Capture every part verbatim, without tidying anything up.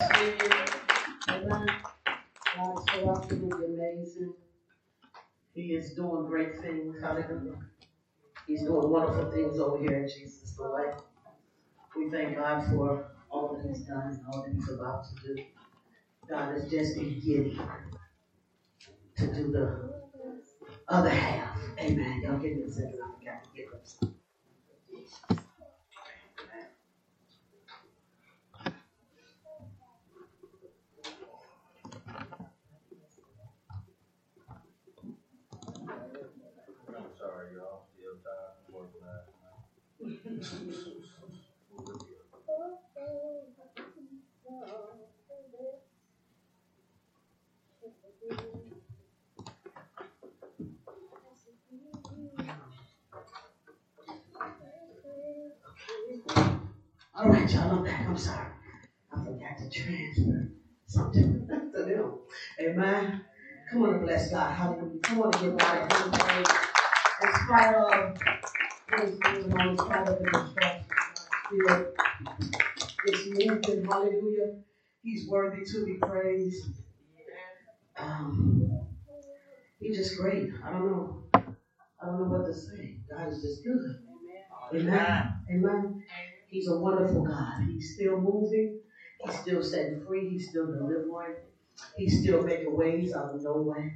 Amen. God is so absolutely amazing. He is doing great things. Hallelujah. He's doing wonderful things over here in Jesus' way. We thank God for all that He's done and all that He's about to do. God is just beginning to do the other half. Amen. Y'all give me a second. I forgot to get this. I'm sorry, y'all. Still tired from work last night. All right, y'all. I'm back. I'm sorry. I forgot to transfer something to them. Amen. Come on and bless God. Hallelujah. Come on and give God a hand praise. In spite of what is going on, in spite of the distractions, still it's moving. Hallelujah. He's worthy to be praised. Um, he's just great. I don't know. I don't know what to say. God is just good. Amen. Amen. He's a wonderful God. He's still moving. He's still setting free. He's still delivering. He's still making ways out of no way.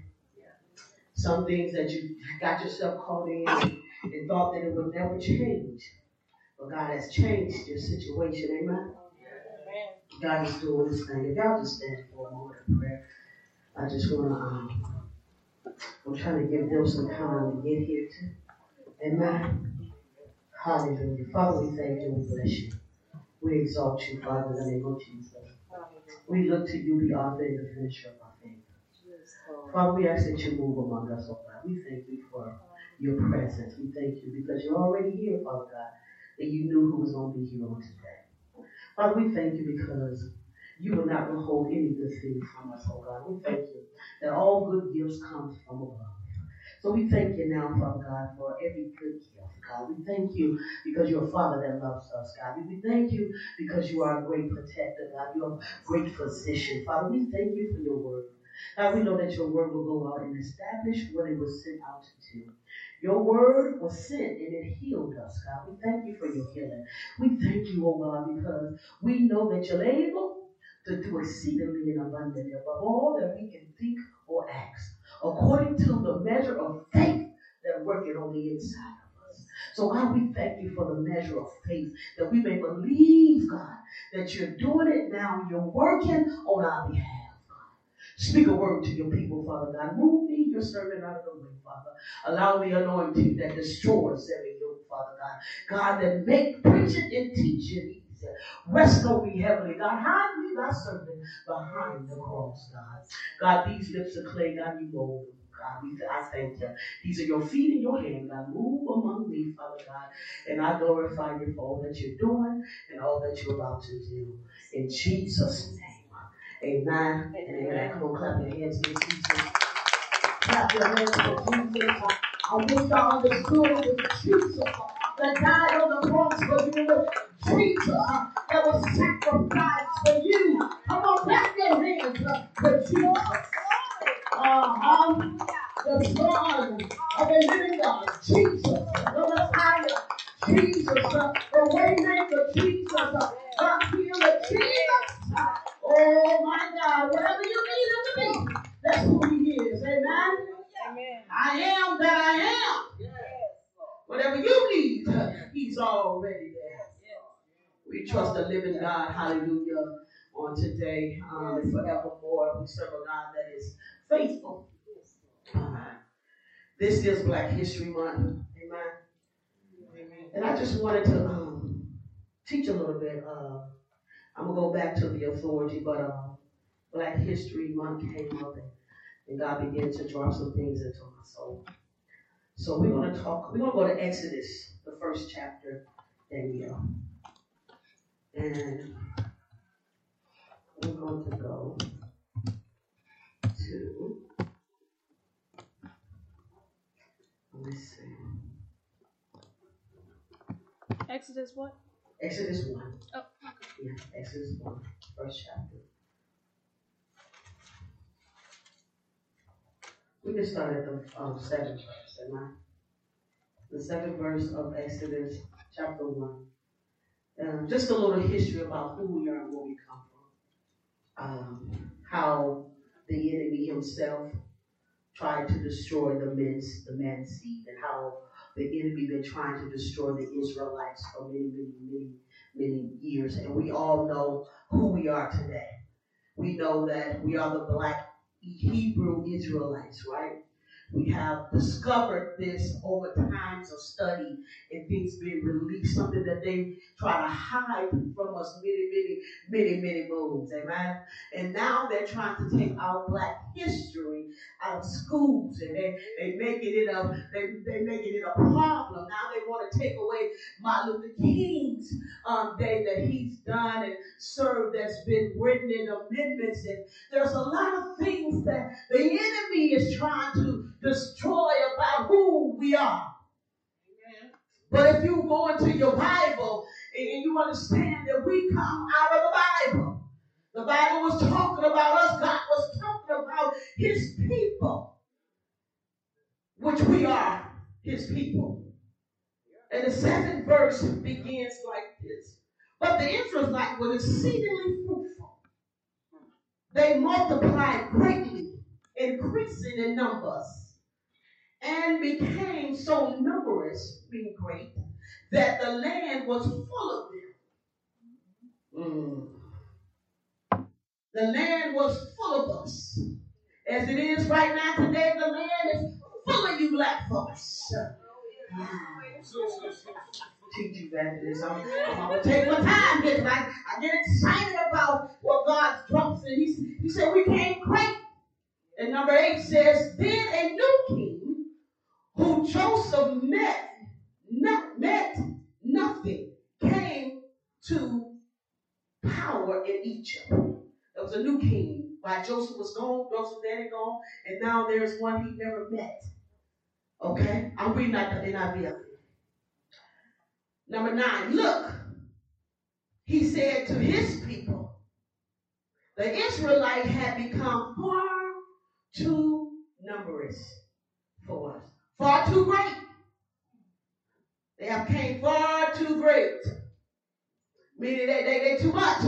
Some things that you got yourself caught in and, and thought that it would never change. But God has changed your situation. Amen. God is doing this thing. If y'all just stand for a moment of prayer, I just want to, um, I'm trying to give them some time to get here too. Amen. Hallelujah. Father, we thank you and we bless you. We exalt you, Father, in the name of Jesus. We look to you, the author and the finisher of our faith. Father, we ask that you move among us, oh God. We thank you for your presence. We thank you because you're already here, Father God, and you knew who was going to be here on today. Father, we thank you because you will not withhold any good thing from us, oh God. We thank you that all good gifts come from above. So we thank you now, Father God, for every good gift, God. We thank you because you're a Father that loves us, God. We thank you because you are a great protector, God. You're a great physician. Father, we thank you for your word. God, we know that your word will go out and establish what it was sent out to do. Your word was sent and it healed us, God. We thank you for your healing. We thank you, oh God, because we know that you're able to do exceedingly and abundantly above all that we can think or ask, according to the measure of faith that working on the inside of us. So God, we thank you for the measure of faith that we may believe, God, that you're doing it now. You're working on our behalf. Speak a word to your people, Father God. Move me, your servant, out of the way, Father. Allow the anointing that destroys every yoke, Father God. God, that make preaching and teaching easy. Rest on me, heavenly God. Hide me, thy servant, behind the cross, God. God, these lips are clay, God, you mold them. God, we, I thank you. These are your feet in your hand, God. Move among me, Father God. And I glorify you for all that you're doing and all that you're about to do. In Jesus' name. Amen. And amen. Come on, clap your hands for Jesus. Clap your hands for Jesus. I wish y'all understood it was Jesus that died on the cross for you. Jesus that was sacrificed for you. Come on, clap your hands for Jesus. Uh-huh. The Son of the living God. Jesus. The Messiah. Jesus. The Waymaker. Jesus. The Healer. Jesus. Oh my God, whatever you need him to be, that's who he is. Amen? Amen. I am that I am. Yes. Whatever you need, he's already there. Yes. We trust the living God, hallelujah, on today um, and forevermore. We serve a God that is faithful. Uh, this is Black History Month. Amen. Amen. And I just wanted to um, teach a little bit. Uh, I'm going to go back to the authority, but um, Black History Month came up and, and God began to drop some things into my soul. So we're going to talk, we're going to go to Exodus, the first chapter, Daniel. And we're going to go to, let me see. Exodus what? Exodus one. Oh. Yeah, Exodus one, first chapter. We can start at the um, seventh verse, am I? The seventh verse of Exodus chapter one. Uh, just a little history about who we are and where we come from. Um, how the enemy himself tried to destroy the men's the man's seed, and how the enemy been trying to destroy the Israelites for many, many, many, many years. And we all know who we are today. We know that we are the black Hebrew Israelites, right? We have discovered this over times of study and things being released, something that they try to hide from us many, many, many, many moons. Amen. And now they're trying to take our black history out of schools, and they they making it a they they making it a problem. Now they want to take away Martin Luther King's um, day that he's done and served, that's been written in amendments, and there's a lot of things that the enemy is trying to destroy about who we are. Amen. But if you go into your Bible and you understand that we come out of the Bible, the Bible was talking about us. God was talking about his people, which we are his people. And the seventh verse begins like this. But the Israelites were exceedingly fruitful. They multiplied greatly, increasing in numbers, and became so numerous, being great, that the land was full of them. Mm. The land was full of us. As it is right now today, the land is full of you black folks. Teach you back to this. I'm, I'm going to take my time here because I, I get excited about what God drops in. He, he said we came great. And number eight says, then a new king who Joseph met, not, met nothing, came to power in Egypt. There was a new king. While Joseph was gone, Joseph daddy gone, and now there's one he never met. Okay? I'm reading out the N I V. Number nine, look, he said to his people, the Israelites had become far too numerous for us. Far too great. They have came far too great. Meaning they, they, they too much.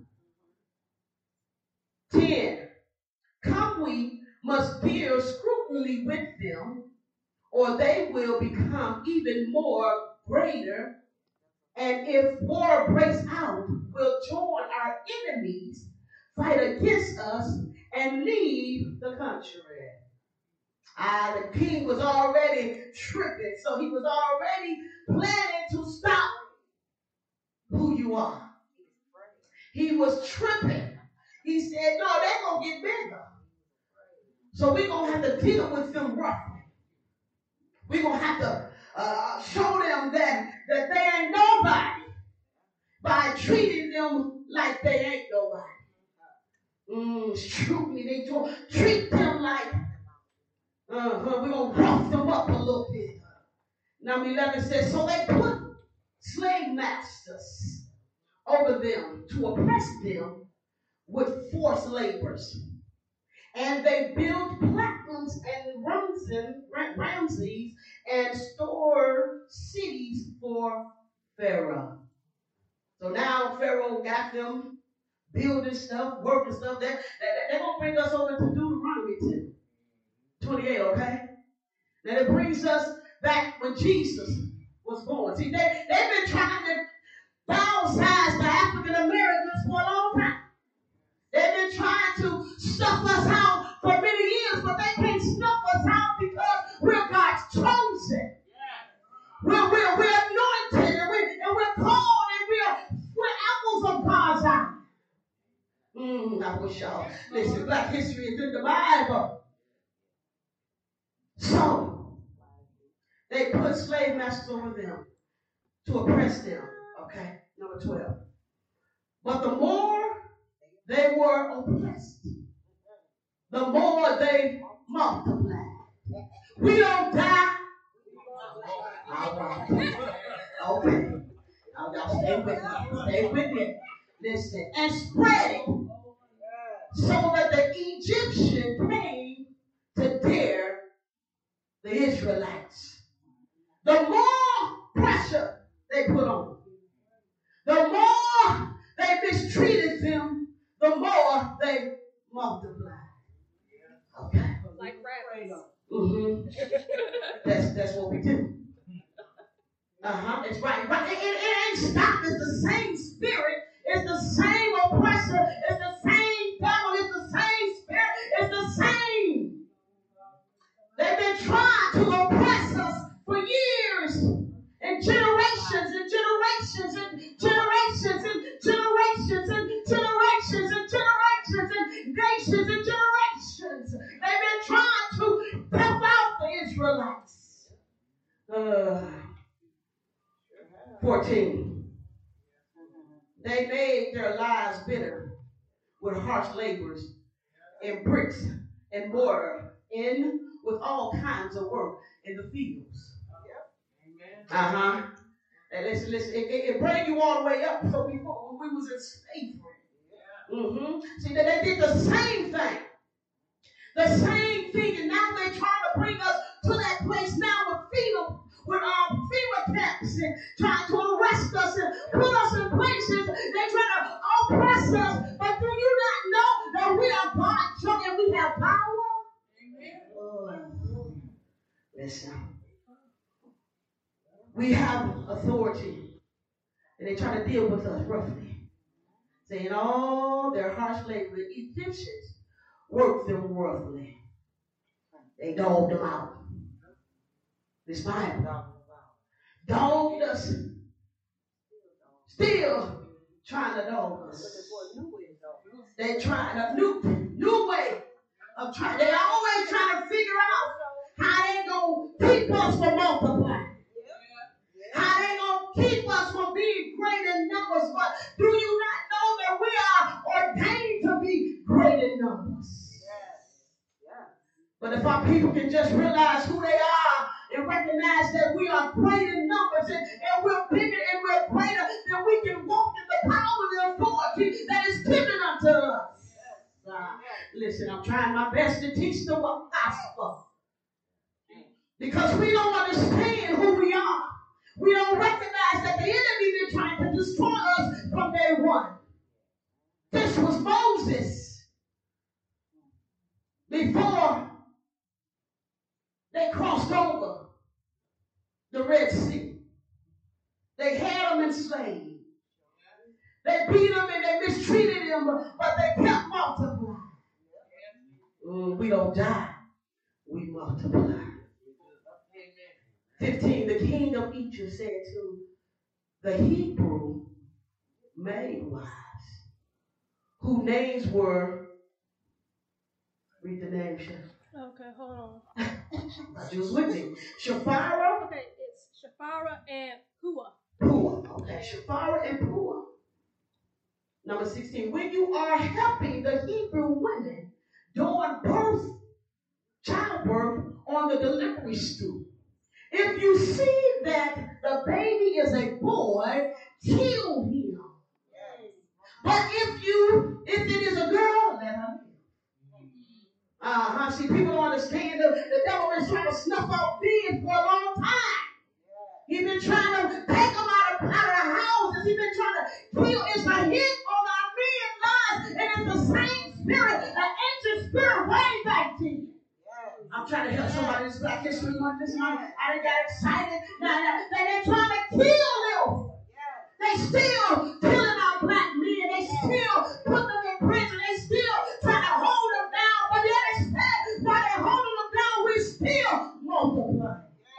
ten. Come, we must bear scrutiny with them, or they will become even more greater. And if war breaks out, we'll join our enemies, fight against us, and leave the country. Ah, the king was already tripping, so he was already planning to stop who you are. He was tripping. He said, no, they're going to get bigger. So we're going to have to deal with them roughly. We're going to have to uh, show them that, that they ain't nobody by treating them like they ain't nobody. Mm, scrutiny, they don't treat them like, uh-huh, we're going to rough them up a little bit. Number eleven says, so they put slave masters over them to oppress them with forced labors. And they built platforms and Ramses and stored cities for Pharaoh. So now Pharaoh got them building stuff, working stuff. They're, they're going to bring us over to Deuteronomy two, twenty-eight, okay? Now it brings us back when Jesus was born. See, they, they've been trying to downsize the African Americans for a long time. They've been trying to stuff us out for many years, but they can't stuff us out because we're God's chosen. We're, we're, we're anointed, and we're, and we're called, and we're, we're apples of God's eye. Mm, I wish y'all, listen, black history is in the Bible. So, they put slave masters over them to oppress them. Okay, number twelve. But the more they were oppressed, the more they multiplied. We don't die. All right. Okay. Now y'all stay with me. Stay with me. Listen. And spread it so that the Egyptian came to dare the more they multiply. Okay. Like rabbits. Mm-hmm. That's that's what we do. Uh-huh. It's right. Right. It, it, it ain't stopped. It's the same spirit. It's the same oppressor. It's the same devil. It's the same spirit. It's the same. They've been trying to oppress us for years and generations and generations and generations and generations and generations and generations and nations and generations. They've been trying to help out the Israelites. Uh, fourteen. They made their lives bitter with harsh labors in bricks and mortar, in with all kinds of work in the fields. Uh-huh. And listen, listen, it, it, it bring you all the way up. So before when we was in slavery. Mm-hmm. See, that they did the same thing. The same thing, and now they're trying to bring us to that place now with freedom, with our um, FEMA camps and trying to arrest us and put us in places. They're trying to oppress us. But do you not know that we are God's children and we have power? Amen. Oh, listen. We have authority. And they try to deal with us roughly. Saying all their harsh labor, the Egyptians worked them roughly. They dogged them out. This Bible. Dogged us. Still trying to dog us. They trying a new, new way of trying. They always trying to figure out how they going to keep us from multiplying. How they going to keep us from being great in numbers. But do you not know that we are ordained to be great in numbers? But if our people can just realize who they are and recognize that we are great in numbers and, and we're bigger and we're greater, then we can walk in the power and the authority that is given unto us. Uh, listen, I'm trying my best to teach them the gospel. Because we don't understand who we are. We don't recognize that the enemy been trying to destroy us from day one. This was Moses. Before they crossed over the Red Sea. They had him enslaved. They beat him and they mistreated him, but they kept multiplying. Mm, we don't die. We multiply. fifteen. The king of Egypt said to the Hebrew midwives, whose names were, read the name, Chef. Okay, hold on. She was with me. Shapira. Okay, it's Shapira and Pua. Pua. Okay, Shapira and Pua. Number sixteen. When you are helping the Hebrew women during birth, childbirth on the delivery stool, if you see that the baby is a boy, kill him. But if you, if it is a girl, let her live. Uh-huh. See, people don't understand the, the devil been trying to snuff out men for a long time. He's been trying to take them out of, out of the houses. He's been trying to kill. It's a hit on our men's lives. And it's the same spirit, an ancient spirit way back then. I'm trying to help somebody this Black History Month this month. I done got excited. Now, now, they're trying to kill them. They still killing our black men. They still put them in prison. They still trying to hold them down. But yet instead, while they're holding them down, we still multiply.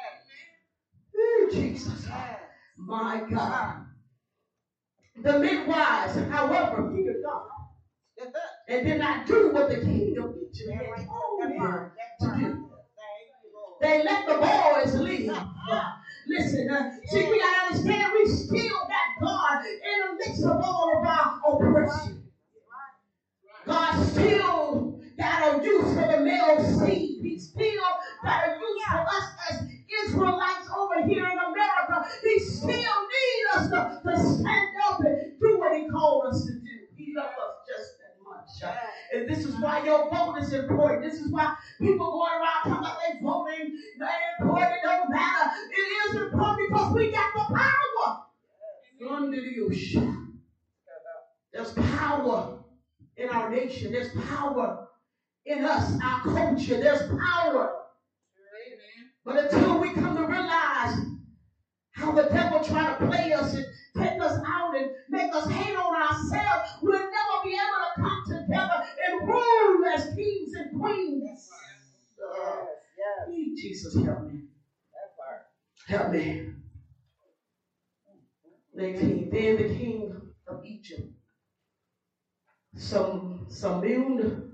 Ooh, Jesus. My God. The midwives, however, feared God and did not do what the king of Egypt had told them to do. They let the boys leave. Listen, uh, see, we gotta understand we still got God in the midst of all of our oppression. God still got a use for the male seed. He still got a use for us as Israelites over here in America. He still needs us to, to stand up and do what he called us to do. He loves us just that much. And this is why your vote is important. This is why people going around talking about they voting. They important. It don't matter. It is important because we got the power. Under the ocean. There's power in in our nation. There's power in us, our culture. There's power. But until we come to realize how the devil try to play us and take us out and make us hate on ourselves, we'll never be able to come together and rule as kings and queens. Uh, Jesus, help me. Help me. eighteen. Then the king of Egypt some summoned,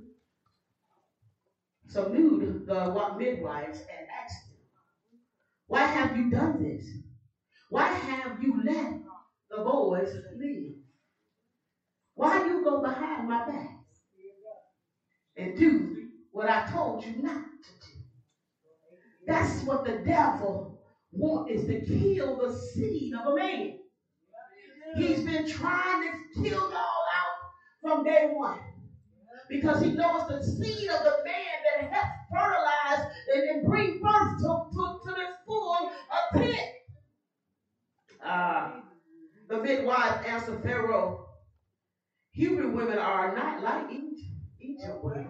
summoned the midwives and asked them, "Why have you done this? Why have you let the boys live? Why you go behind my back and do what I told you not to do?" That's what the devil wants, is to kill the seed of a man. He's been trying to kill y'all out from day one, because he knows the seed of the man that helps fertilize and, and bring birth to, to, to this full of pit. Uh, the midwife answered Pharaoh, "Hebrew women are not like Egypt, Egypt women.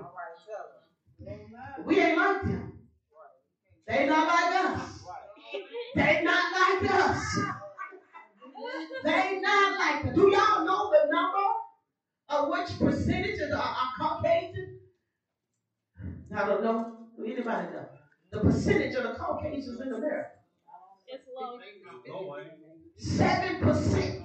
We ain't like them. They not like us. They not like us. They not like us." Do y'all know the number of which percentage are, are Caucasian? I don't know. Anybody know? The percentage of the Caucasians in America. It's low. Seven percent.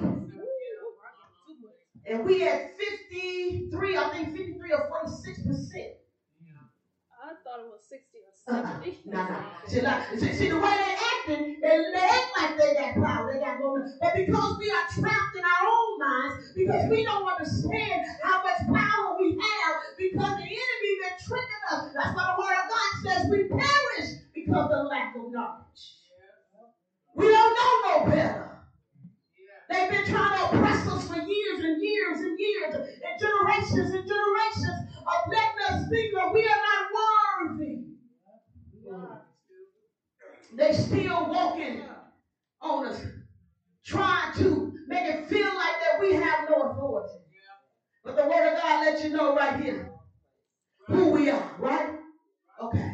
And we at fifty-three, I think fifty-three or forty-six percent. I thought it was sixty or seventy. Uh-uh. No, no. See, like, see, see, the way they're acting, they, they act like they got power, they got no. But because we are trapped in our own minds, because we don't understand how much power we have, because the enemy been tricking us. That's why the word of God says we perish because of the lack of knowledge. We don't know no better. They've been trying to oppress us for years and years and years, and generations and generations of letting us think that we are not worthy. They still walking on us, trying to make it feel like that we have no authority. But the word of God lets you know right here who we are, right? Okay.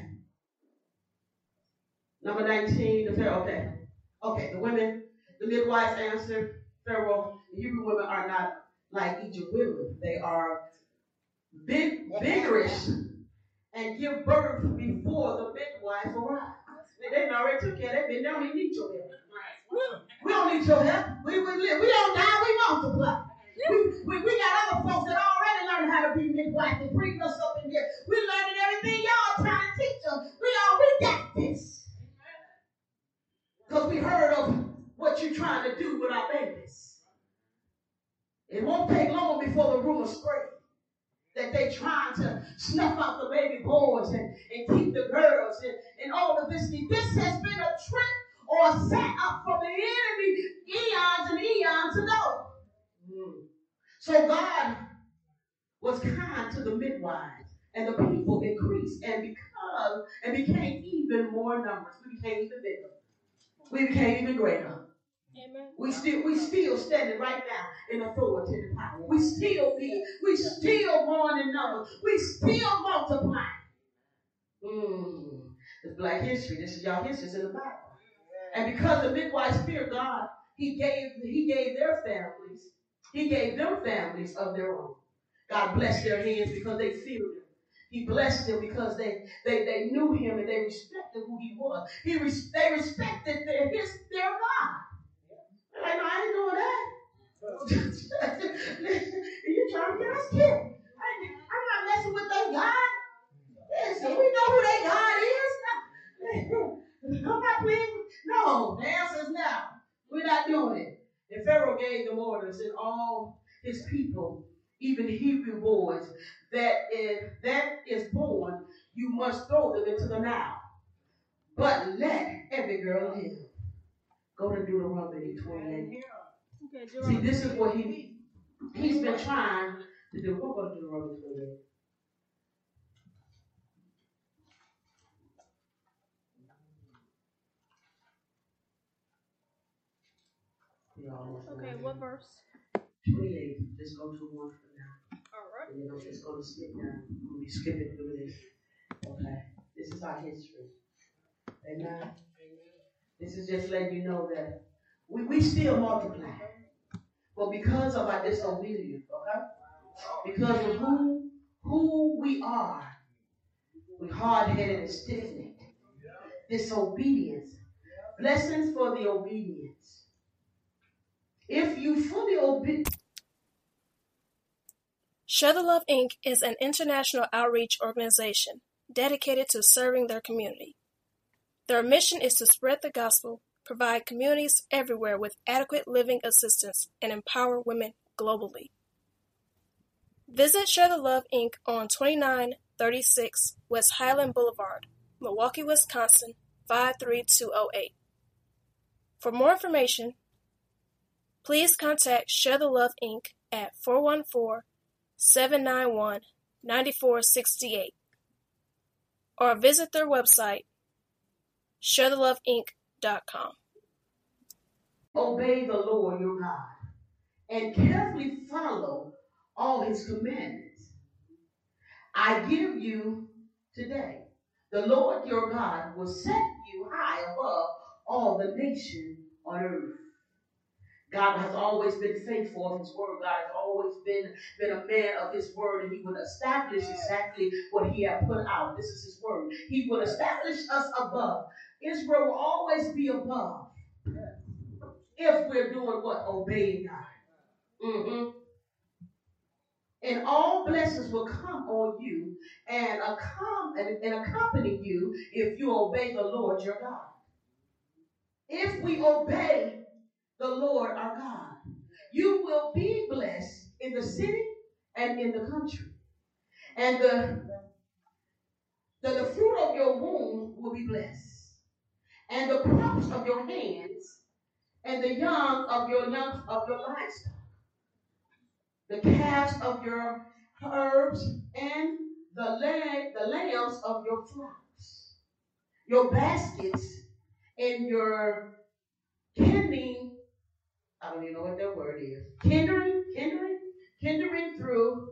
Number nineteen, the Pharaoh, okay. Okay, the women, the midwives answered Pharaoh, "The Hebrew women are not like Egypt women. They are big, vigorous and give birth before the midwife arrives." They already took care of that. They don't even need your help. We don't need your help. We, we, live. We don't die, we multiply. We, we, we got other folks that already learned how to be midwife and bring us up in here. We learning everything y'all trying to teach us. We all we got this. Because we heard of what you're trying to do with our babies. It won't take long before the rumors spread that they trying to snuff out the baby boys and, and keep the girls and, and all of this. This has been a trick or a set up from the enemy eons and eons ago. Mm. So God was kind to the midwives, and the people increased and because and became even more numerous. We became even bigger. We became even greater. Amen. We still we still standing right now in authority and power. We still be we still growing in numbers. We still multiplying. Mm. It's Black history. This is y'all history. It's in the Bible. And because the midwives feared God, He gave He gave their families, He gave them families of their own. God blessed their hands because they feared Him. He blessed them because they they, they knew Him and they respected who He was. He res, they respected their his their God. They're like, "No, I ain't doing that." You trying to get us killed? I, I'm not messing with their God. Listen, we know who their God is. I'm not playing. No, the answer is no. We're not doing it. And Pharaoh gave them orders, and all his people, even the Hebrew boys, that is, that is born, you must throw them into the Nile. But let every girl live. Go to Deuteronomy twenty-eight. Okay, See, this is what he, he's been trying to do. We'll go to Deuteronomy twenty-eight. Okay, what verse? twenty-eight. Let's go to one for now. All right. And then I'm just going to skip down. I'm going to be skipping through this. Okay. This is our history. Amen. This is just letting you know that we, we still multiply. But because of our disobedience, okay? Because of who, who we are, we're hard-headed and stiff-necked. Disobedience. Blessings for the obedience. If you fully obey. Share the Love, Incorporated is an international outreach organization dedicated to serving their community. Their mission is to spread the gospel, provide communities everywhere with adequate living assistance, and empower women globally. Visit Share the Love, Incorporated on twenty-nine thirty-six West Highland Boulevard, Milwaukee, Wisconsin, five three two zero eight. For more information, please contact Share the Love, Incorporated at four one four, seven nine one, nine four six eight or visit their website, share the love inc dot com. Obey the Lord your God and carefully follow all his commandments I give you today. The Lord your God will set you high above all the nations on earth. God has always been faithful of his word. God has always been, been a man of his word, and he would establish exactly what he had put out. This is his word. He would establish us above. Israel will always be above if we're doing what? Obeying God. Mm-hmm. And all blessings will come on you and, accom- and, and accompany you if you obey the Lord your God. If we obey the Lord our God, you will be blessed in the city and in the country. And the, the, the fruit of your womb will be blessed. And the crops of your hands and the young of your young of your livestock. The calves of your herbs and the lamb, the lambs of your flocks. Your baskets and your kindling, I don't even know what that word is. Kindling, kindling, kindling through.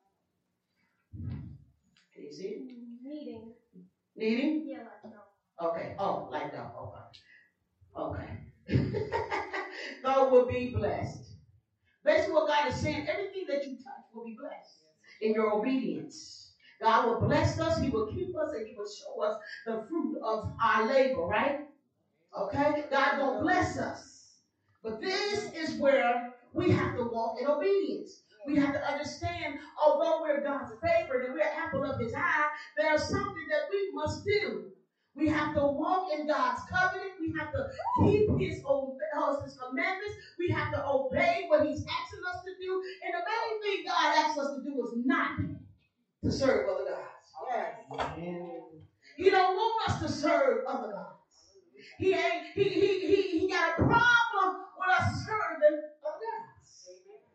Can you see it? Kneading. Kneading? Yeah, like no. Okay. Oh, like that. Okay. Okay. God will be blessed. Basically, what God is saying, everything that you touch will be blessed in your obedience. God will bless us. He will keep us, and he will show us the fruit of our labor, right? Okay? God will bless us. But this is where we have to walk in obedience. We have to understand, although we're God's favorite and we're apple of his eye, there's something that we must do. We have to walk in God's covenant. We have to keep his, his commandments. We have to obey what he's asking us to do. And the main thing God asks us to do is not to serve other gods. Yes. He don't want us to serve other gods. He ain't, he, he, he, he got a problem with us serving other gods.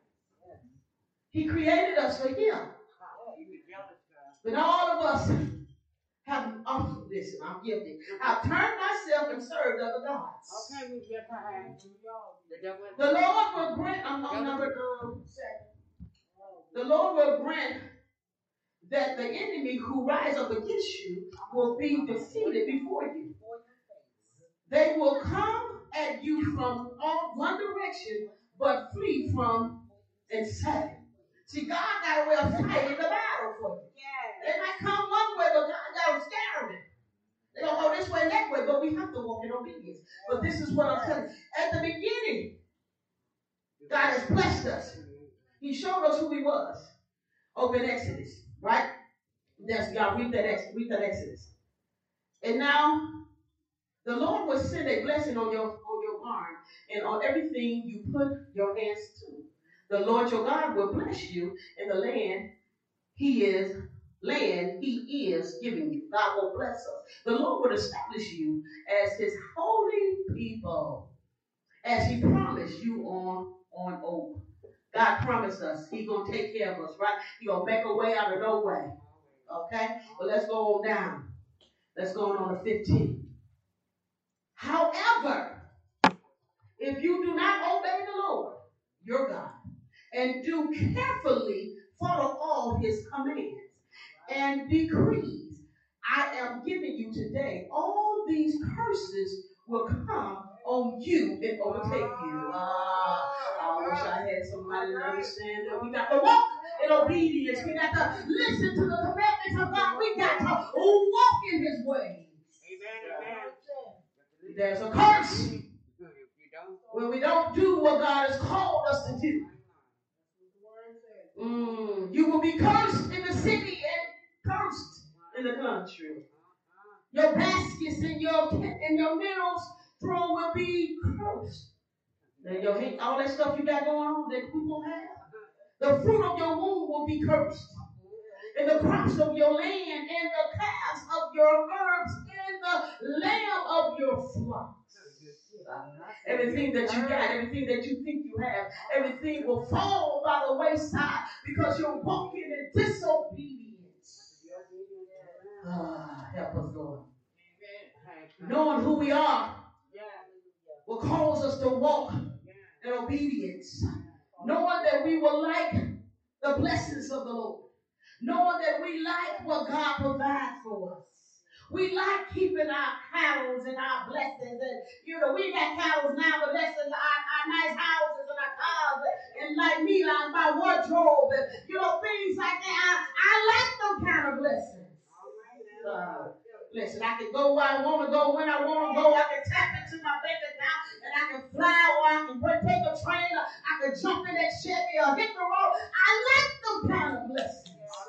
He created us for him. But all of us have, oh, listen, I'm guilty. I've turned myself and served other gods. Okay, we get the Lord will grant, I'm on number um, seven. The Lord will grant that the enemy who rise up against you will be defeated before you. They will come at you from all one direction, but flee from and seven. See, God got a way of fighting the battle for you. They might come one way, but God got to scare them. They don't go this way and that way, but we have to walk in obedience. But this is what I'm telling you. At the beginning, God has blessed us. He showed us who he was over in Exodus, right? That's, y'all read that, read that Exodus. And now, the Lord will send a blessing on your, on your barn and on everything you put your hands to. The Lord your God will bless you in the land he is land he is giving you. God will bless us. The Lord will establish you as his holy people, as he promised you on, on oath. God promised us he's going to take care of us, right? He's going to make a way out of no way. Okay? Well, let's go on down. Let's go on to fifteen. However, if you do not obey the Lord, your God, and do carefully follow all his commands and decrees I am giving you today. All these curses will come on you and overtake you. Uh, I wish I had somebody to understand that we got to walk in obedience. We got to listen to the commandments of God. We got to walk in his ways. There's a curse when we don't do what God has called us to do. Mm, you will be cursed in the city and cursed in the country. Your baskets and your and your minerals throne will be cursed. And your all that stuff you got going on that we won't have. The fruit of your womb will be cursed. And the crops of your land and the calves of your herbs and the lamb of your flocks. Everything that you got, everything that you think you have, everything will fall by the wayside because you're walking in disobedience. Ah, help us, Lord. Knowing who we are will cause us to walk in obedience. Knowing that we will like the blessings of the Lord. Knowing that we like what God provides for us. We like keeping our cattle and our blessings. And, you know, we got cattle now, but blessings, our, our nice houses and our cars. And, and like me, like my wardrobe. And, you know, things like that. I, I like them kind of blessings. Uh, listen, I can go where I want to go, when I want to go. I can tap into my bank account and I can fly or I can take a train. Or I can jump in that Chevy or hit the road. I like them kind of blessings.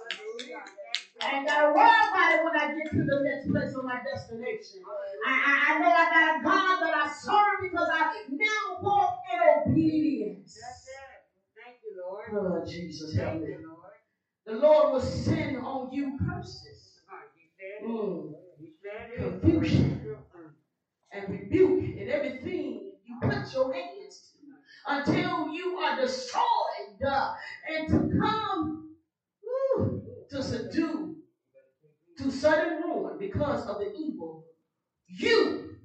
I ain't got to worry about it when I get to the next place on my destination. I, I, I know I got a God that I serve because I now walk in obedience. That's it. Thank you, Lord. Oh, Jesus, help me. The Lord will send on you curses, mm, confusion, and rebuke in everything you put your hands to until you are destroyed uh, and to come woo, to subdue, to sudden ruin because of the evil. You,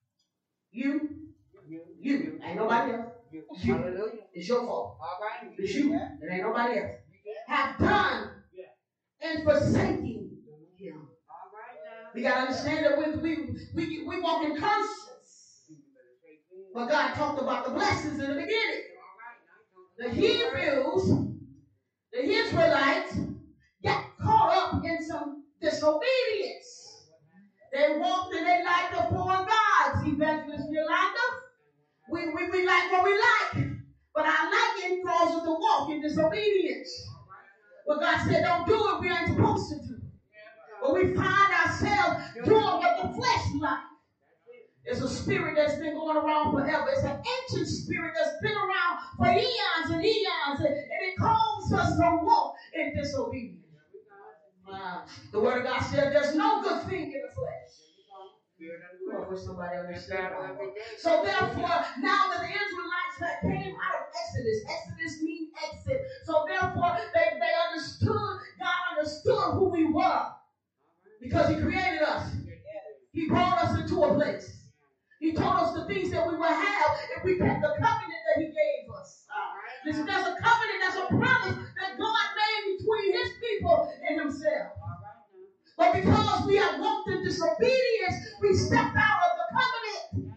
you, you, ain't nobody else. You. It's your fault. It's you. It ain't nobody else. Have done in forsaking him. We got to understand that we, we, we, we walk in curses. But God talked about the blessings in the beginning. The Hebrews, the Israelites, got caught up in some disobedience. They walked and they liked the foreign gods. Evangelist Yolanda, we, we, we like what we like. But our liking causes us to walk in disobedience. What God said don't do it, we ain't supposed to do. But we find ourselves doing what the flesh likes. It's a spirit that's been going around forever. It's an ancient spirit that's been around for eons and eons. And, and it causes us to walk in disobedience. Uh, the word of God said there's no good thing in the flesh. Oh, I wish somebody understand. So therefore, now that the Israelites that came out of Exodus, Exodus means exit. So therefore, they, they understood, God understood who we were. Because he created us. He brought us into a place. He told us the things that we will have if we kept the covenant that he gave us. Listen, there's a covenant, there's a promise that God made between his people and himself. But because we have walked in disobedience, we stepped out of the covenant.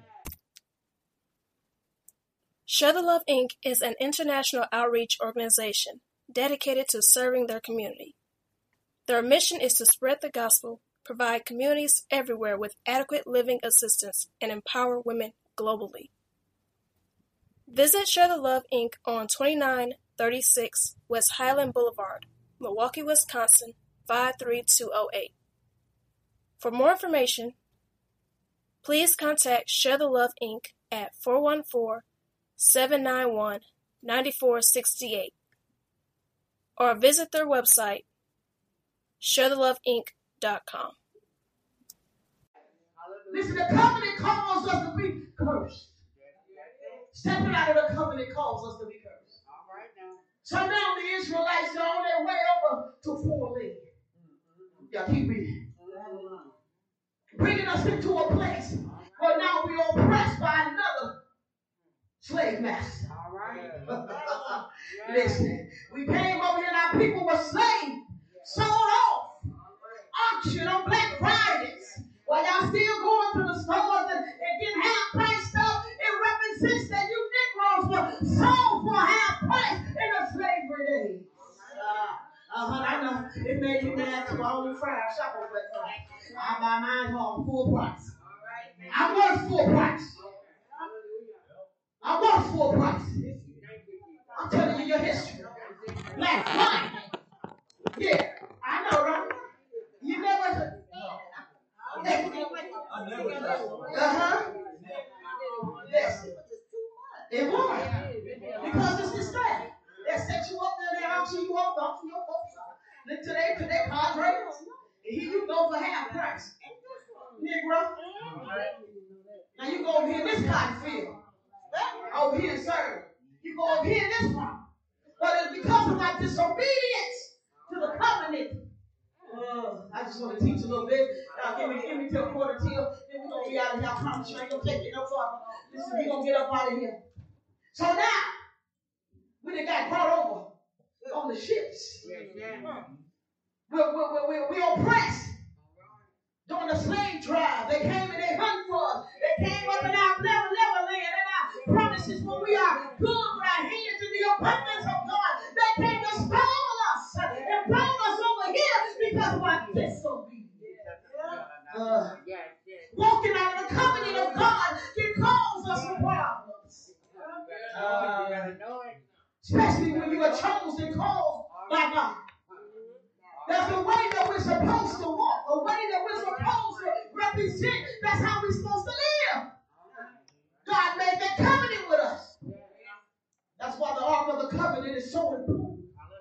Share the Love, Incorporated is an international outreach organization dedicated to serving their community. Their mission is to spread the gospel, provide communities everywhere with adequate living assistance, and empower women globally. Visit Share the Love, Incorporated on twenty-nine thirty-six West Highland Boulevard, Milwaukee, Wisconsin, five three two zero eight. For more information, please contact Share the Love, Incorporated at four one four, seven nine one, nine four six eight or visit their website, share the love inc dot com. Listen, the covenant calls us to be cursed. Stepping out of the covenant calls us to be cursed. So now the Israelites are on their way over to foreign land. Y'all keep reading. Bringing us into a place where now we are oppressed by another slave master. Listen, We came over here and our people were slaves, sold off, auction on Black Fridays. While y'all still going to the stores and, and getting half price stuff, it represents that you Negroes were sold for half price in the slavery days. Uh, uh-huh, I know. It made me mad too. I only fry shop on Black Friday. I buy mine on full price. I was full price. I was full price. I'm telling you your history. Black Friday. Yeah, I know, right? You never. Uh-huh. Yes. It was. Because it's this thing. They set you up there, they auction you up, auction your folks up. Look today, today, cadres. And here you go for half price. Negro. Now you go over here in this cotton field. Over here in Serve. You go over here in this one. But it's because of my disobedience to the covenant. Uh, I just want to teach a little bit. Uh, give me, give me till quarter till. Then we're going to be out of here. I promise you I ain't going to take it no farther. Listen, we're going to get up out of here. So now, we done got brought over on the ships. We're, we're, we're, we're oppressed. During the slave drive, they came and they hunt for us. They came up in our never, never land and our promises when we are good with our hands in the abundance of God. They came to stall us and bring us over here because of our disobedience. Uh, walking out of the covenant of God can cause us some problems. Uh, especially when you are chosen, called by God. There's a way that we're supposed to walk, a way that we're supposed to represent. That's how we're supposed to live. God made that covenant with us. That's why the Ark of the Covenant is so important.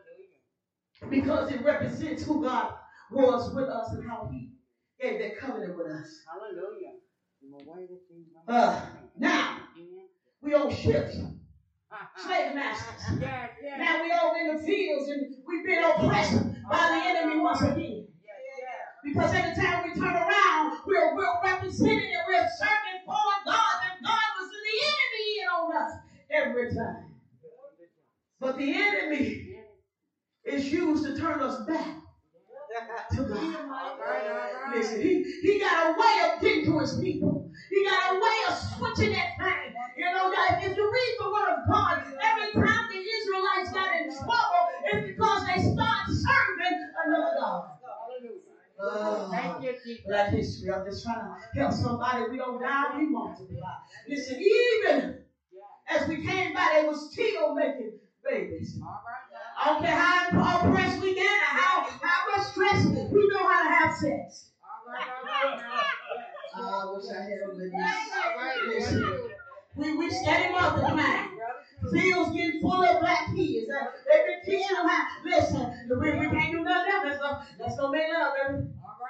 Because it represents who God was with us and how He gave that covenant with us. Hallelujah. Uh, now, we own ships. Slave masters. Yeah, yeah. Now we over in the fields and we've been oppressed by the enemy once again. Because every time we turn around, we're, we're representing and we're serving for God, and God was the enemy in on us every time. But the enemy is used to turn us back to God. Listen, he, he got a way of getting to his people. He got a way of switching that thing. You know, if you read the word of God, every time the Israelites got in trouble, it's because they started serving another God. Oh, Black history. I'm just trying to help somebody. We don't die, we multiply. Listen, even as we came by, they was still making babies. I don't care how oppressed we get or how, how much stress, we know how to have sex. I wish I had a witness. Listen, we, we steady multiplying. Fields getting full of black kids. Uh, they've been teaching them how. Listen, we, we can't do nothing else. Let's go, let's go make love, baby.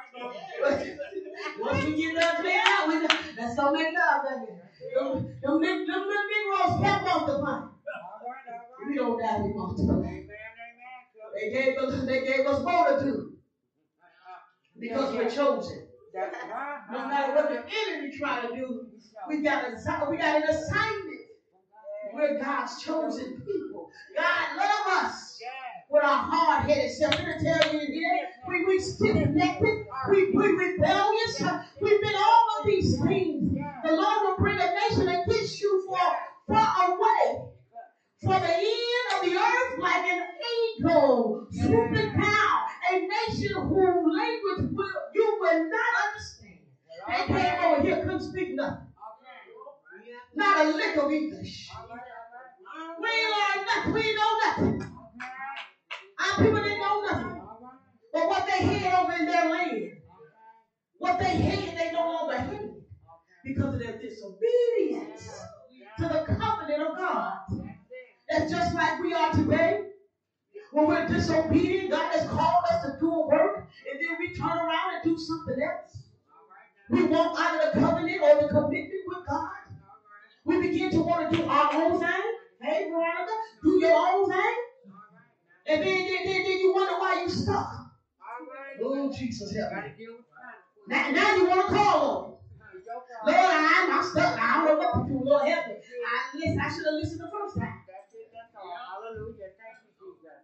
Once we get done cleaning out, we, let's go make love, baby. Them, them, them, them little Negroes kept multiplying. We don't die, we multiply. They gave us, they gave us more to do. Because we're chosen. No matter what the enemy try to do, we got a, we got an assignment. We're God's chosen people. God loves us with our hard-headed self. Can I tell you here? We we stiff-necked. We we rebellious. We've been all of these things. The Lord will bring a nation against you for far away. For the end of the earth like an eagle swooping down. A nation whose language will, you will not understand. They came over here, couldn't speak nothing. Not a lick of English. We ain't learned nothing. We ain't know nothing. Our people didn't know nothing. But what they had over in their land, what they had, they no longer had. Because of their disobedience to the covenant of God. That's just like we are today. When we're disobedient, God has called us to do a work, and then we turn around and do something else. We walk out of the covenant or the commitment with God. We begin to want to do our own thing. Hey, Veronica, do your own thing. And then, then, then, then you wonder why you stuck. Oh, Jesus, help me. Now, now you want to call on him. Lord, I'm, I'm stuck. I don't know what to do. Lord, help me. I, listen, I should have listened the first time. Hallelujah. Thank you, Jesus.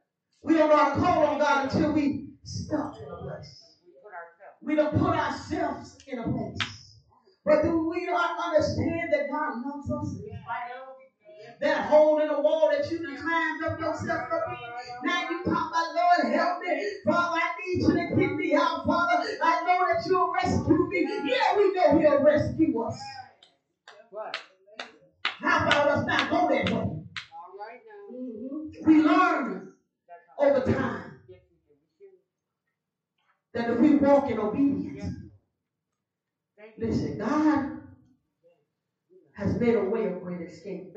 We don't know how to call on God until we stuck in a place. We don't put ourselves in a place. But do we not understand that God loves us in spite of that hole in the wall that you done climbed up yourself up in? Now you talk about, Lord, help me. Father, I need you to get me out, Father. I know that you'll rescue me. Yeah, we know he'll rescue us. How about us not go that way? Mm-hmm. We learn over time that if we walk in obedience, listen, God has made a way of great escape.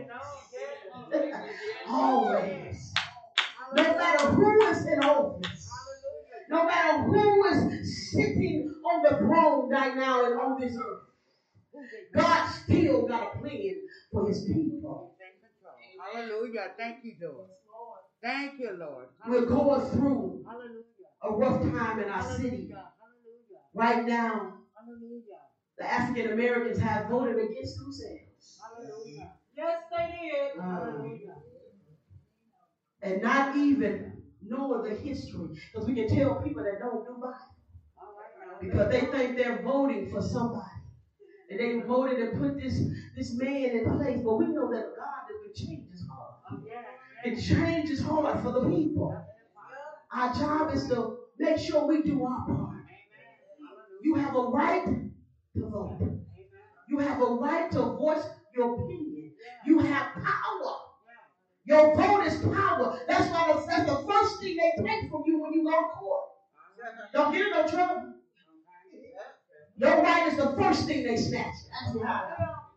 Always. No matter who is in office, no matter who is sitting on the throne right now and on this earth, God still got a plan for his people. Hallelujah. Thank you, Lord. Thank you, Lord. We're going through a rough time in our city. Right now, the African Americans have voted against themselves. Yes, they did. Um, and not even knowing the history. Because we can tell people that don't do Bible. Because they think they're voting for somebody. And they voted and put this, this man in place. But we know that God can change his heart. It changes heart for the people. Our job is to make sure we do our part. You have a right to vote. You have a right to voice your opinion. You have power. Your vote is power. That's why the, that's the first thing they take from you when you go to court. Don't get in no trouble. Your right is the first thing they snatch. That's how.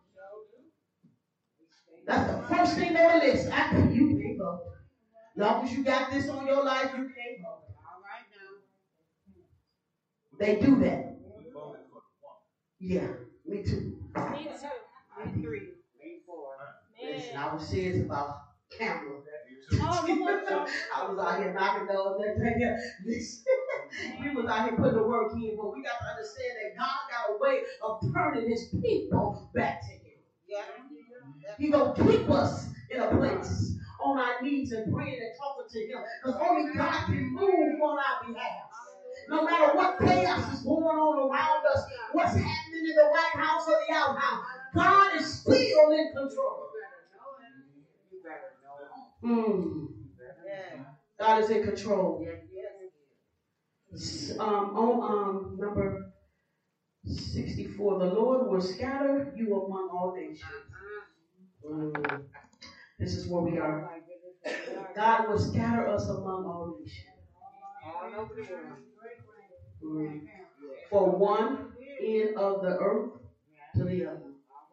That's the first thing on the list. After you can't vote. As long as you got this on your life, you can't vote. They do that. Yeah, me too. Me too. Me three. Me four. Listen, I was serious about camera. Oh, I was out here knocking doors. We was out here putting the work in, but we got to understand that God got a way of turning his people back to him. Yeah. He gonna keep us in a place on our knees and praying and talking to him, because only God can move on our behalf. No matter what chaos is going on around us, what's happening in the White House or the outhouse, God is still in control. Mm. God is in control. Um, on um, number sixty-four, the Lord will scatter you among all nations. Mm. This is where we are. God will scatter us among all nations. Mm. For one end of the earth to the other.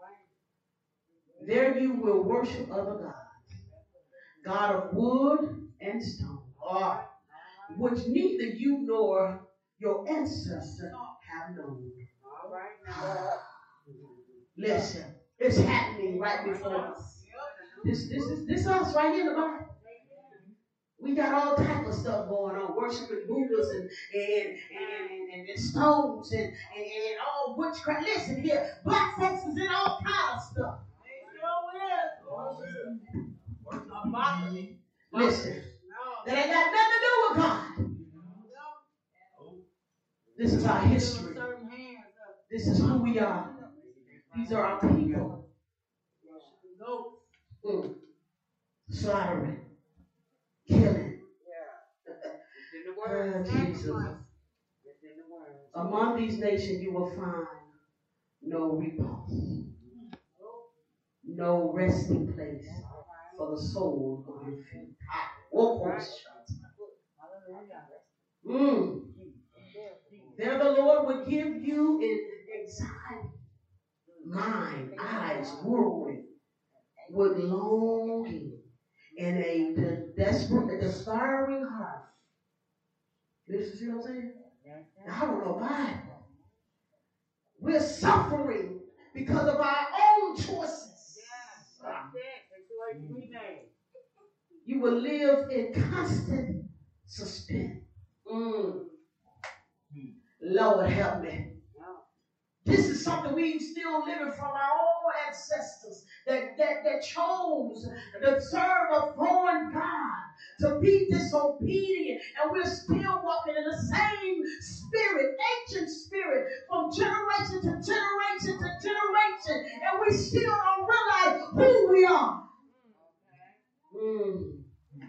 There you will worship other gods, God of wood and stone, uh, which neither you nor your ancestors have known. Uh, listen, it's happening right before us. This, this is this us right here in the Bible. We got all type of stuff going on, worshiping Buddhas and and and, and, and stones and, and, and all witchcraft. Listen here, black folks is in all kind of stuff. Listen, that ain't got nothing to do with God. This is our history. This is who we are. These are our people. Mm. Slaughtering, killing. Oh, Jesus. Among these nations you will find no repose, no resting place for the soul of your feet. Mm. There the Lord will give you in anxiety, mind, eyes, whirlwind, with longing and a de- desperate, a desiring heart. Listen, see what I'm saying? I don't know why. We're suffering because of our own choices. You will live in constant suspense. Mm. Lord, help me. This is something we still living from our own ancestors that, that, that chose to serve a foreign God to be disobedient, and we're still walking in the same spirit, ancient spirit, from generation to generation to generation, and we still don't realize who we are. Mm.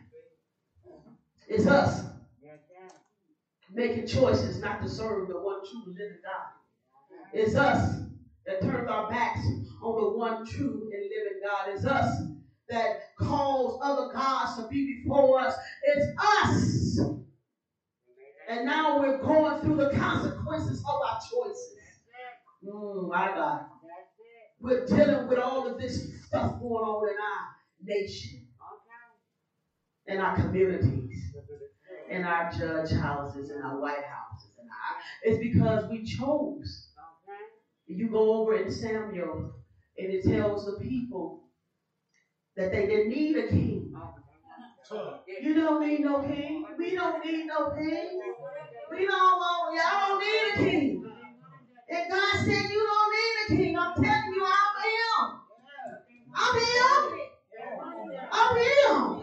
It's us making choices not to serve the one true living God. It's us that turns our backs on the one true and living God. It's us that calls other gods to be before us. It's us. And now we're going through the consequences of our choices. Mm, my God. We're dealing with all of this stuff going on in our nation, in our communities, in our judge houses, in our White Houses. And our, it's because we chose. You go over in Samuel, and it tells the people that they didn't need a king. You don't need no king. We don't need no king. We don't want, y'all don't need a king. And God said you don't need a king. I'm telling you, I'm him. I'm him. I'm him.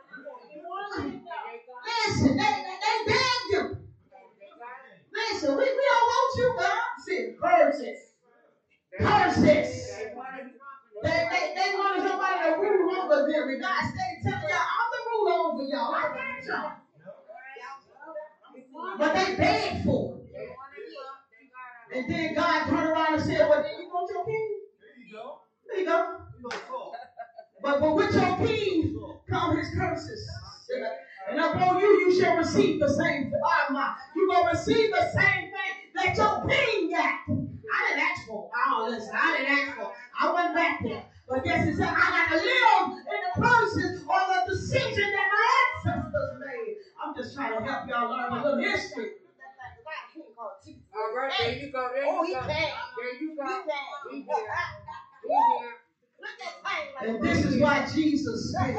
Listen, they, they, they begged him. Listen, we, we don't want you, God. See, curses. Curses. They, they, they wanted somebody to rule over them. And God stayed telling y'all, I'm the ruler over y'all. I got y'all. But they begged for it. And then God turned around and said, well, then you want your king? There you go. There you go. But, but with your king come his curses. And upon you, you shall receive the same thing. You're going to receive the same thing that your king got. I didn't ask for it. Oh, listen, I didn't ask for it. I wasn't back there. But guess it said, I got to live in the curses or the decision that my ancestors made. I'm just trying to help y'all learn a little history. All right, there you go. There Oh, you he go. can. There you go. He He can. here. And this is why Jesus came.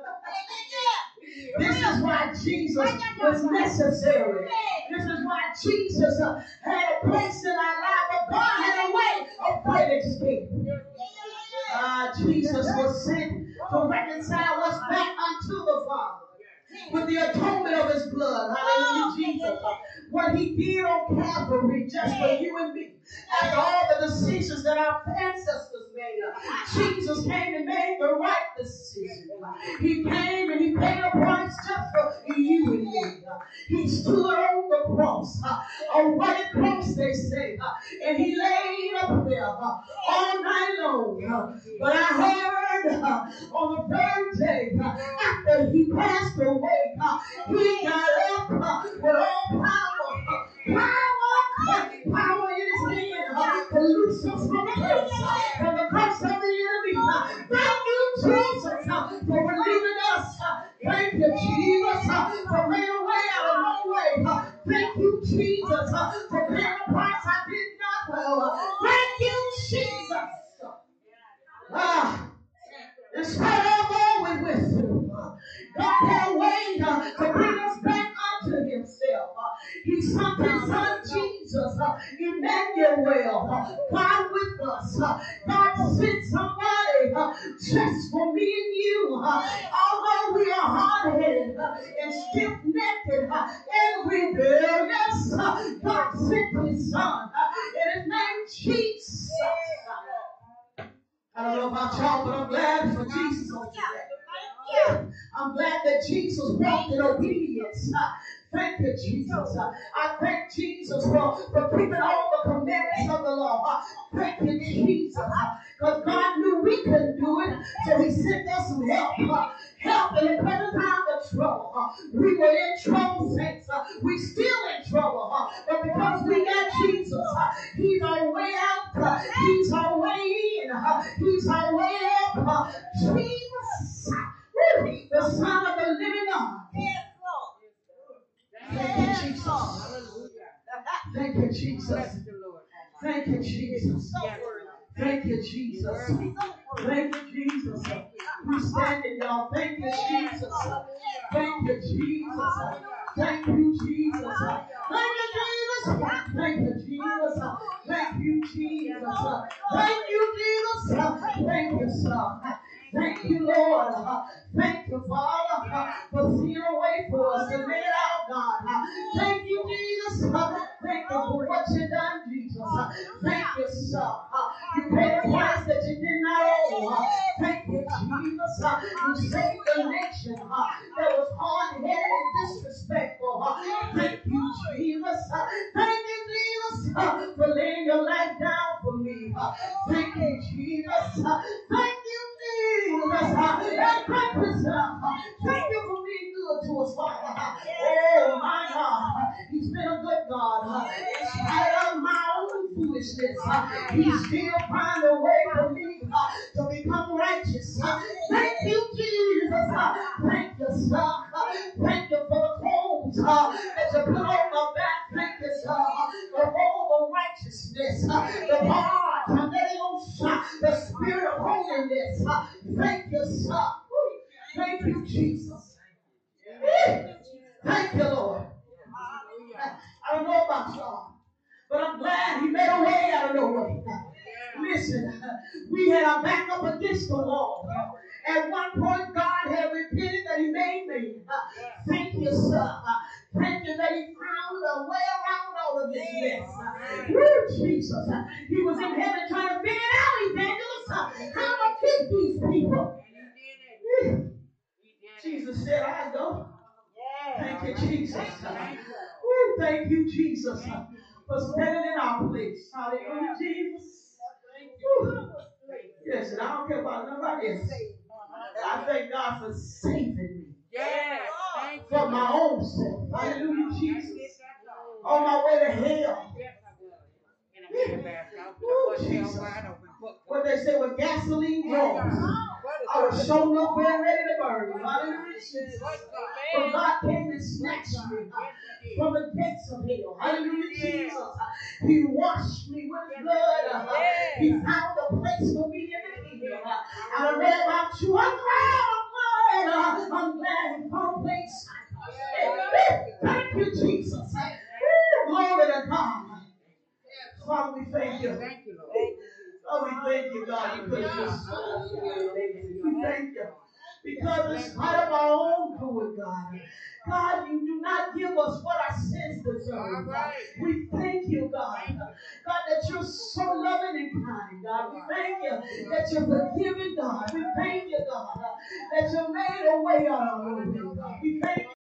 This is why Jesus was necessary. This is why Jesus uh, had a place in our life, but God had a way of great escape. Uh, Jesus was sent to reconcile us back unto the Father with the atonement of his blood. Hallelujah, Jesus. What he did on Calvary just for you and me. After all the decisions that our ancestors made, Jesus came and made the right decision. He came and he paid a price just for you and me. He stood on the cross, a rugged cross they say, and he laid up there all night long. But I heard on the third day, after he passed away, he got up with all power, power, power in his hand to loose us from the curse, from the curse of the enemy. Thank you, Jesus, for relieving us. Thank you, Jesus, for making a way out of no way. Thank you, Jesus, for paying a price I did not know. Thank you, Jesus. Ah, in spite of all we went through, God had a way uh, to bring us back unto himself. Uh, he sent his son Jesus, uh, Emmanuel, uh, God with us. Uh, God sent somebody uh, just for me and you. Uh, although we are hard-headed uh, and stiff-necked uh, and rebellious, uh, God sent his son, uh, and his name Jesus. I don't know about y'all, but I'm glad for Jesus on today. I'm glad that Jesus walked in obedience. Thank you, Jesus. I thank Jesus for, for keeping all the commandments of the law. Thank you, Jesus. Because God knew we couldn't do it, so he sent us some help. Help in the present time of trouble. We were in trouble, saints. We still in trouble. But because we got Jesus, he's our way out. He's our way in. He's our way up. Jesus, the Son of the living God. Thank you, Jesus. Thank you, Jesus. Thank you, Jesus. Thank you, Jesus. Thank you, Jesus. We standing, y'all. Thank you, Jesus. Thank you, Jesus. Thank you, Jesus. Thank you, Jesus. Thank you, Jesus. Thank you, Jesus. Thank you, Jesus. Thank you, son. Thank you, Lord. Thank you, Father, for you, Jesus. Thank you for what you done, Jesus. Thank you, sir. You paid a price that you did not owe. Thank you, Jesus. You saved the nation that was hard-headed and disrespectful. Thank you, Jesus. Thank you, Jesus, for laying your life down for me. Thank you, Jesus. Thank you, Jesus. That purpose. Thank you for being good to us, Father. Oh, my God. He's been a good God. In spite of my own foolishness, He's still find a way for me to become righteous. Thank you, Jesus. Thank you, sir. Thank you for the clothes that you put on my back. Thank you, sir. The robe of righteousness, the heart, the spirit of holiness. Thank you, sir. Thank you, Jesus. Thank you, Lord. I don't know about y'all, but I'm glad He made a way out of no way. Listen, we had our back up against the wall. At one point, God had repented that He made me. Thank you, sir. Thank you that He found a way around all of this mess. Woo, Jesus. He was in heaven trying to figure it out, evangelist. How to keep these people. Jesus said, I go. Thank you, Jesus. Woo, thank you, Jesus, for standing in our place. Hallelujah, Jesus. Woo. Yes, and I don't care about nobody else. I thank God for saving me. Yes. From my own self. Hallelujah, Jesus. On my way to hell. Ooh, Jesus. What they say with gasoline draws. I was showing up well ready to burn. Hallelujah, Jesus. But God came and snatched me from the depths of hell. Hallelujah, Jesus. He washed me with His blood. He found a place for me in the kingdom. I don't know about you. I'm glad. I'm glad. I'm glad He found a place. Thank you, Jesus. Glory to God. Father, we thank you. Thank you, Lord. Oh, we thank you, God, because you're so amazing. We thank you. Because in spite of our own doing, God, God, you do not give us what our sins deserve. We thank you, God. God, that you're so loving and kind, God. We thank you that you're forgiving, God. We thank you, God, that you made a way out of no way, God. We thank you.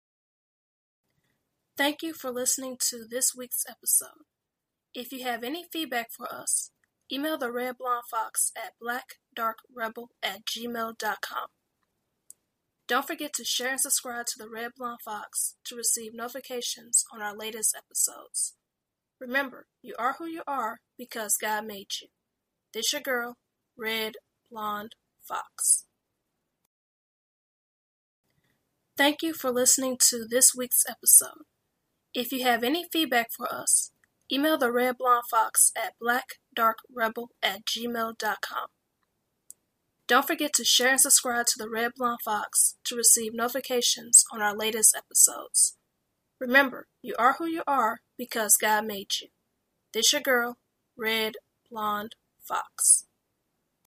Thank you for listening to this week's episode. If you have any feedback for us, email the Red Blonde Fox at blackdarkrebel at gmail dot com. Don't forget to share and subscribe to the Red Blonde Fox to receive notifications on our latest episodes. Remember, you are who you are because God made you. This your girl, Red Blonde Fox. Thank you for listening to this week's episode. If you have any feedback for us, email the Red Blonde Fox at blackdarkrebel at gmail dot com. Don't forget to share and subscribe to the Red Blonde Fox to receive notifications on our latest episodes. Remember, you are who you are because God made you. This your girl, Red Blonde Fox.